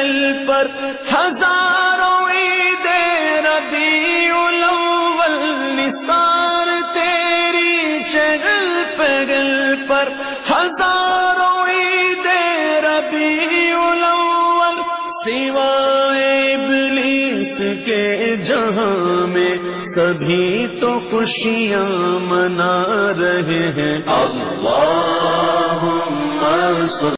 पर हजारों ईदे रबीउल अव्वल निसार तेरी चहल पहल पर हजारों ईदे रबीउल अव्वल सिवाए इब्लीस के जहां में सभी तो खुशियां मना रहे हैं। अल्लाहुम्मा